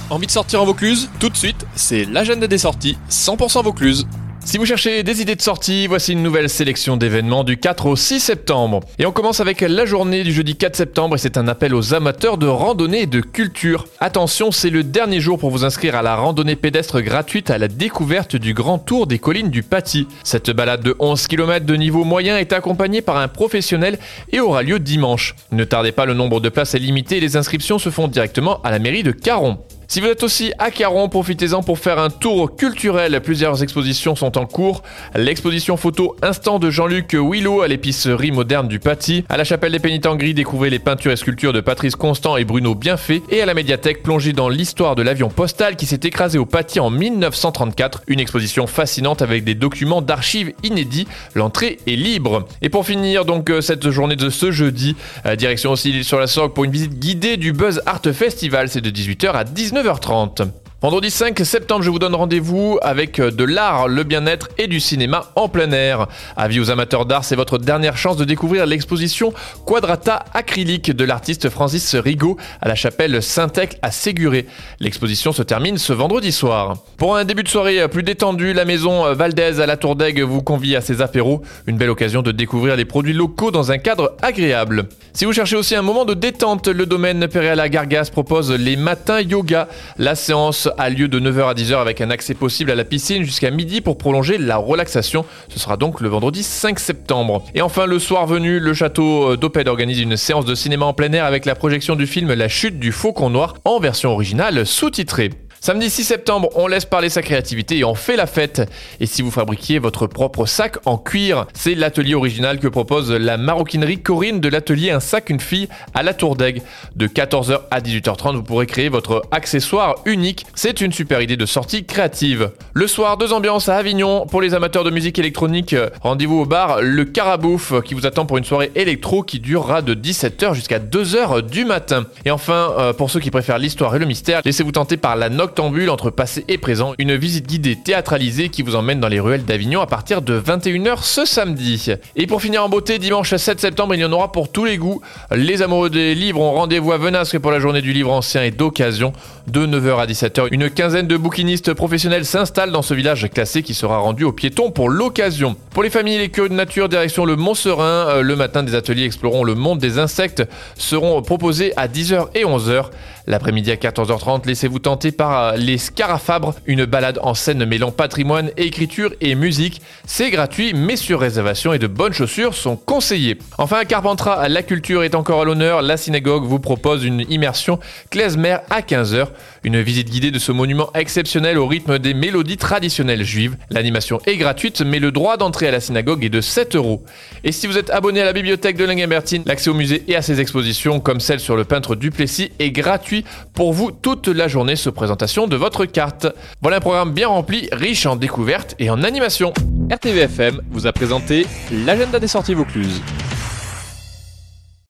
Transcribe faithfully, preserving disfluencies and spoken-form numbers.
Envie de sortir en Vaucluse? Tout de suite, c'est l'agenda des sorties cent pour cent Vaucluse. Si vous cherchez des idées de sortie, voici une nouvelle sélection d'événements du quatre au six septembre. Et on commence avec la journée du jeudi quatre septembre et c'est un appel aux amateurs de randonnée et de culture. Attention, c'est le dernier jour pour vous inscrire à la randonnée pédestre gratuite à la découverte du Grand Tour des collines du Paty. Cette balade de onze kilomètres de niveau moyen est accompagnée par un professionnel et aura lieu dimanche. Ne tardez pas, le nombre de places est limité et les inscriptions se font directement à la mairie de Caron. Si vous êtes aussi à Caron, profitez-en pour faire un tour culturel. Plusieurs expositions sont en cours. L'exposition photo Instant de Jean-Luc Willow à l'épicerie moderne du Paty. À la chapelle des Pénitents Gris, découvrez les peintures et sculptures de Patrice Constant et Bruno Bienfait. Et à la médiathèque, plongez dans l'histoire de l'avion postal qui s'est écrasé au Paty en mille neuf cent trente-quatre. Une exposition fascinante avec des documents d'archives inédits. L'entrée est libre. Et pour finir donc cette journée de ce jeudi, direction aussi l'île sur la Sorgue pour une visite guidée du Buzz Art Festival. C'est de dix-huit heures à dix-neuf heures trente. Vendredi cinq septembre, je vous donne rendez-vous avec de l'art, le bien-être et du cinéma en plein air. Avis aux amateurs d'art, c'est votre dernière chance de découvrir l'exposition Quadrata acrylique de l'artiste Francis Rigaud à la chapelle Saint-Thècle à Séguré. L'exposition se termine ce vendredi soir. Pour un début de soirée plus détendu, la maison Valdez à la Tour d'Aigle vous convie à ses apéros. Une belle occasion de découvrir les produits locaux dans un cadre agréable. Si vous cherchez aussi un moment de détente, le domaine Péréala Gargas propose les matins yoga. La séance a lieu de neuf heures à dix heures avec un accès possible à la piscine jusqu'à midi pour prolonger la relaxation. Ce sera donc le vendredi cinq septembre. Et enfin, le soir venu, le château d'Opède organise une séance de cinéma en plein air avec la projection du film La chute du faucon noir en version originale sous-titrée. Samedi six septembre, on laisse parler sa créativité et on fait la fête. Et si vous fabriquiez votre propre sac en cuir, c'est l'atelier original que propose la maroquinerie Corinne de l'atelier Un sac, une fille à la Tour d'Aigle. De quatorze heures à dix-huit heures trente, vous pourrez créer votre accessoire unique. C'est une super idée de sortie créative. Le soir, deux ambiances à Avignon. Pour les amateurs de musique électronique, rendez-vous au bar Le Carabouf qui vous attend pour une soirée électro qui durera de dix-sept heures jusqu'à deux heures du matin. Et enfin, pour ceux qui préfèrent l'histoire et le mystère, laissez-vous tenter par la Noctambule entre passé et présent, une visite guidée théâtralisée qui vous emmène dans les ruelles d'Avignon à partir de vingt et une heures ce samedi. Et pour finir en beauté, dimanche sept septembre, il y en aura pour tous les goûts. Les amoureux des livres ont rendez-vous à Venasque pour la journée du livre ancien et d'occasion. De neuf heures à dix-sept heures, une quinzaine de bouquinistes professionnels s'installent dans ce village classé qui sera rendu aux piétons pour l'occasion. Pour les familles et les curieux de nature, direction le Mont-Serein. Le matin, des ateliers explorant le monde des insectes seront proposés à dix heures et onze heures. L'après-midi à quatorze heures trente, laissez-vous tenter par les Scarafabres, une balade en scène mêlant patrimoine, écriture et musique. C'est gratuit, mais sur réservation et de bonnes chaussures sont conseillées. Enfin, à Carpentras, la culture est encore à l'honneur. La synagogue vous propose une immersion klezmer à quinze heures. Une visite guidée de ce monument exceptionnel au rythme des mélodies traditionnelles juives. L'animation est gratuite, mais le droit d'entrée à la synagogue est de sept euros. Et si vous êtes abonné à la bibliothèque de Linguimbertine, l'accès au musée et à ses expositions, comme celle sur le peintre Duplessis, est gratuit pour vous toute la journée sous présentation de votre carte. Voilà un programme bien rempli, riche en découvertes et en animation. R T V F M vous a présenté l'agenda des sorties Vaucluse.